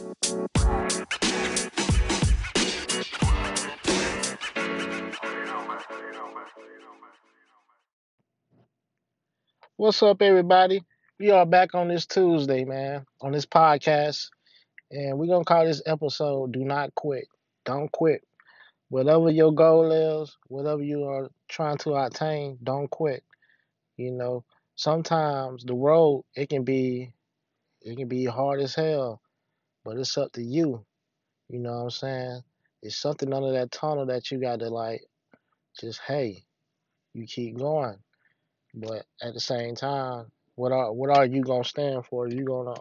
What's up, everybody? We are back on this Tuesday, man, on this podcast, and we're gonna call this episode "Do Not Quit." Don't quit. Whatever your goal is, whatever you are trying to attain, don't quit. You know, sometimes the road it can be hard as hell, but it's up to you. You know what I'm saying? It's something under that tunnel that you got to like. Just hey, you keep going, but at the same time, what are you gonna stand for? You gonna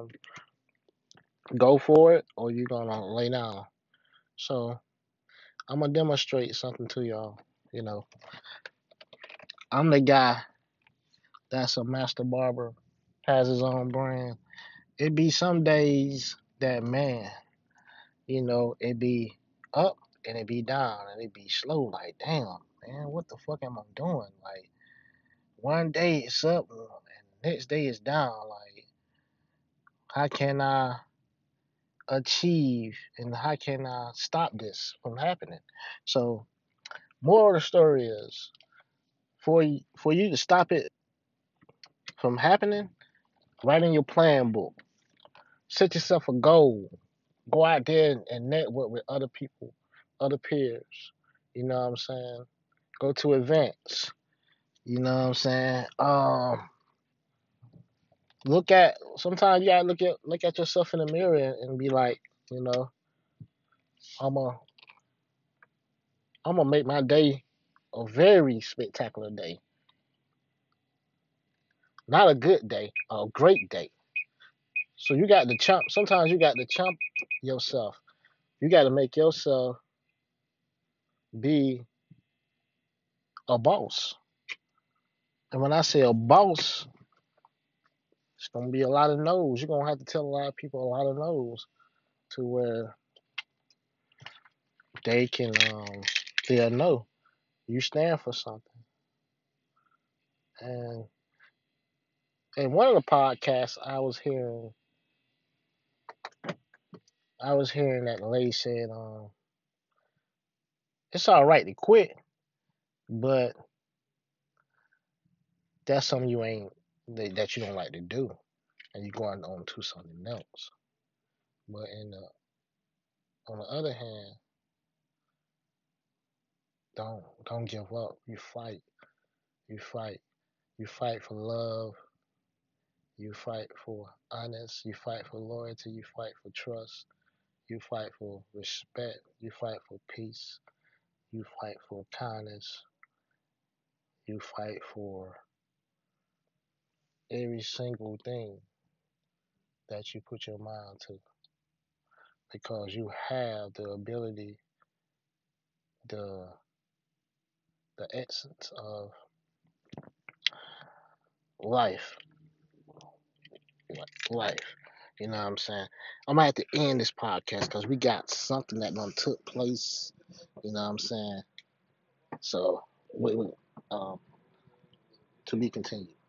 go for it or you gonna lay down. So I'm gonna demonstrate something to y'all. You know, I'm the guy that's a master barber, has his own brand. It be some days that man, it be up and it be down and it be slow. Like damn, man, what the fuck am I doing? Like one day it's up and the next day it's down. Like how can I achieve and how can I stop this from happening? So moral of the story is for you to stop it from happening, write in your plan book. Set yourself a goal. Go out there and network with other people, other peers. You know what I'm saying? Go to events. You know what I'm saying? Look at sometimes you gotta look at yourself in the mirror and be like, you know, I'm a I'm gonna make my day a very spectacular day. Not a good day, a great day. So you got to chump. Sometimes you got to chump yourself. You got to make yourself be a boss. And when I say a boss, it's gonna be a lot of no's. You're gonna have to tell a lot of people a lot of no's to where they can they'll know you stand for something. And in one of the podcasts I was hearing that the lady said, it's all right to quit, but that's something you ain't that you don't like to do, and you're going on to something else. But on the other hand, don't give up. You fight. You fight. You fight for love. You fight for honest. You fight for loyalty. You fight for trust. You fight for respect. You fight for peace. You fight for kindness. You fight for every single thing that you put your mind to because you have the ability, the the essence of life. Life. You know what I'm saying? I'm gonna have to end this podcast because we got something that done took place. You know what I'm saying? So, wait, um, to be continued.